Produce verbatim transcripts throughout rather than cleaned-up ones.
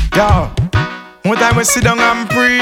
Yo, one time we sit down and pray.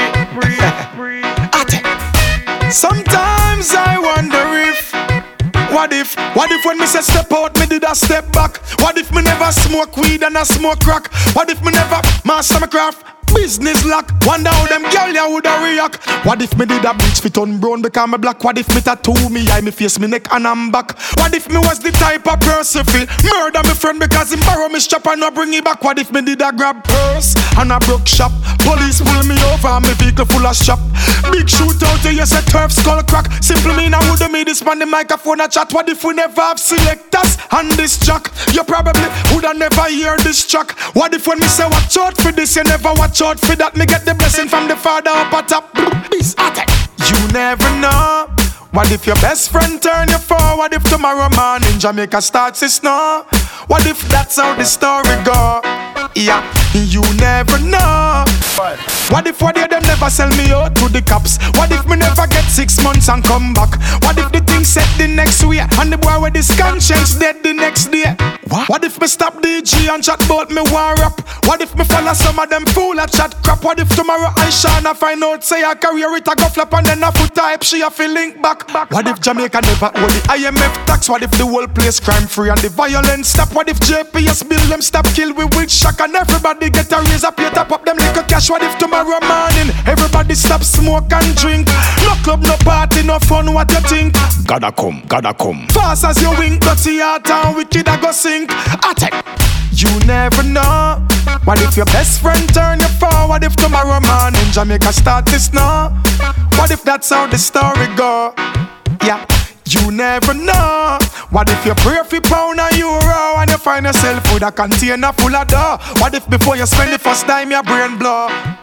Sometimes I wonder if, what if, what if when me say step out, me did a step back? What if me never smoke weed and I smoke crack? What if me never master my craft? Business lock, wonder how them girl ya woulda react. What if me did a bleach fit on brown because me black? What if me tattoo me eye, me face, me neck and I'm back? What if me was the type of person fi murder me friend because him borrow me strap and no bring it back? What if me did a grab purse and a broke shop? Police pull me over and me vehicle full of shop. Big shootout, you say turf skull crack. Simple mean I woulda made this man the microphone a chat. What if we never have selectors and this track? You probably woulda never hear this track. What if when me say watch out for this, you never watch out for that? Me get the blessing from the Father up at top. You never know. What if your best friend turn you forward? If tomorrow morning Jamaica starts to snow? What if that's how the story go? Yeah, you never know. What if one day them never sell me out to the cops? What if me never get six months and come back? What if the thing set the next way and the boy with his conscience dead the next day? What? What if me stop D G and chat about me war rap? What if me follow some of them fool at chat crap? What if tomorrow I shine and find out say a career it a go flop and then a foot type she a feel link back, back? What if Jamaica never owe the I M F tax? What if the whole place crime free and the violence stop? What if J P S bill them stop kill we with shock and everybody get a raise up plate up up them little cash? What if tomorrow morning everybody stop smoke and drink? No club, no party, no fun, what you think? Gotta come, gotta come. Fast as you wink, dirty heart and wicked I go sink. Attack. You never know. What if your best friend turn you forward? If tomorrow morning Jamaica start to snow? What if that's how the story go? Yeah, you never know. What if you pray for pound and euro and you find yourself with a container full of dough? What if before you spend the first time your brain blow?